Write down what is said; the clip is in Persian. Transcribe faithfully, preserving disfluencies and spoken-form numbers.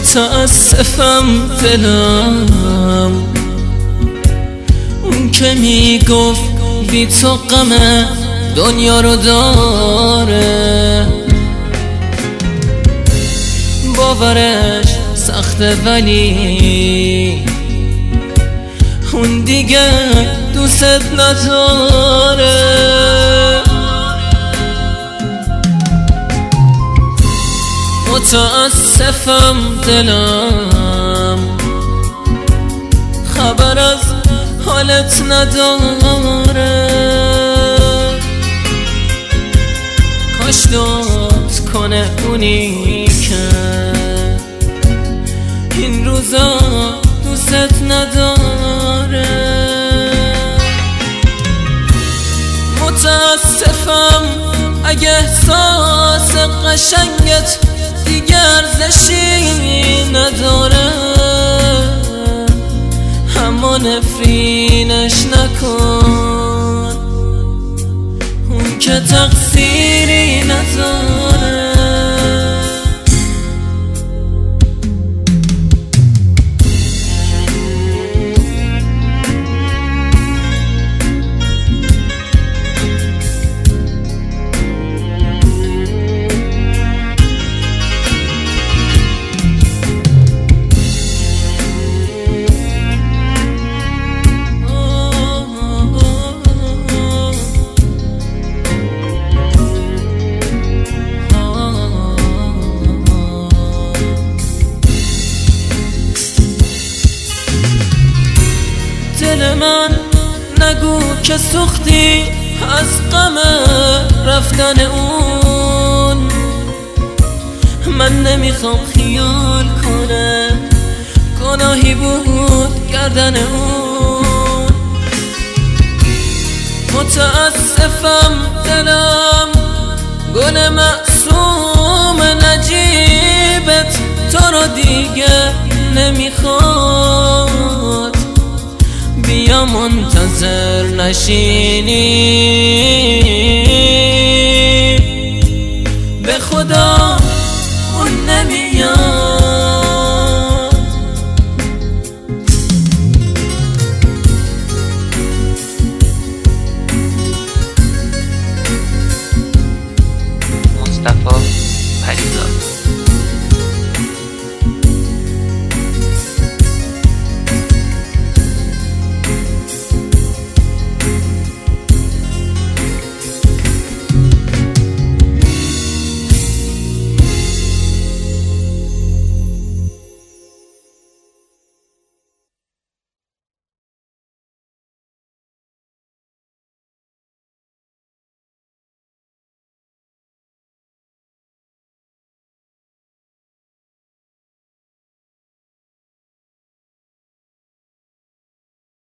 متاسفم دلم اون که میگفت بی تو غم دنیا رو داره، باورش سخته ولی اون دیگه دوست نداره. متاسفم دلم خبر از حالت نداره، کاش لطف کنه اونی که این روزا دوست نداره. متاسفم اگه احساس قشنگت دیگه ارزشی نداره، اما نفرینش نکن، اون که تقصیری نداره. دل من نگو که سوختی از غم رفتن اون، من نمیخوام خیال کنم گناهی بود کردن اون. متاسفم دلم گل معصوم نجیبت تو رو دیگه نمیخواد، بیا منتظر نشینی